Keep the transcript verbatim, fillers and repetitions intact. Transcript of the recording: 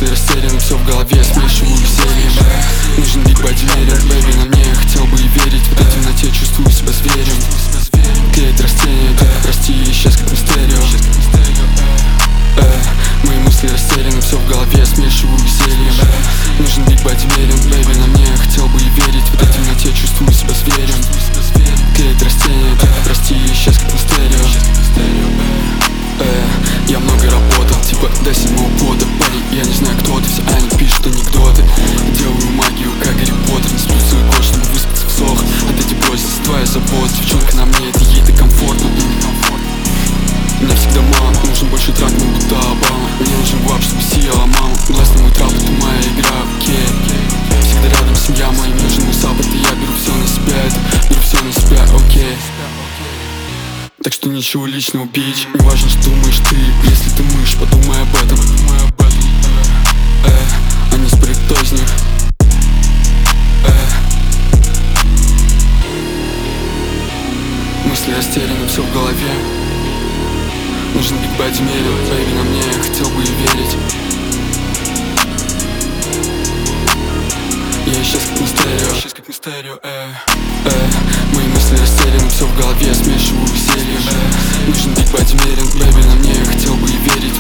мысли растеряны, все в голове, смешиваю весельем. Нужен биг бади мерен, бэйби, на мне я хотел бы и верить. В этой темноте чувствую себя зверем. Клеит растения, только прости, исчез как мистерио. э, Мои мысли растеряны, все в голове, смешиваю весельем. Нужен биг бади мерен, бэйби, на мне я хотел бы и верить. В этой темноте чувствую себя зверем. Клеит растения, только прости, исчез как мистерио. э, Я много работал, типа до седьмого года. Парень, я не знаю, кто ты, все они пишут анекдоты. Делаю магию, как Гарри Поттер. Не сплю свой год, чтобы выспаться в сох. От эти бросить твоя забот. Девчонка на мне, это ей-то комфортно. Мне всегда мало, нужен больше трак, но будто Обама. Мне нужен вап, чтобы сияла мама. Глаз на мой трап, это моя игра, окей. Всегда рядом семья моя, мне нужен мой саппорт. И я беру все на себя, это, беру все на себя, окей. Так что ничего личного, бич. Не важно, что думаешь ты. Если ты мышь, подумай об этом. э, А не спорит, кто из них. э. Мысли растеряны, все в голове. Нужен биг бади мерен, бэйби, на мне я хотел бы и верить. Я исчез как мистерио, исчез как мистерио, э. э. Мои мысли растеряны, все в голове, смешиваю весельем. э. Нужен биг бади мерен, бэйби, на мне я хотел бы и верить.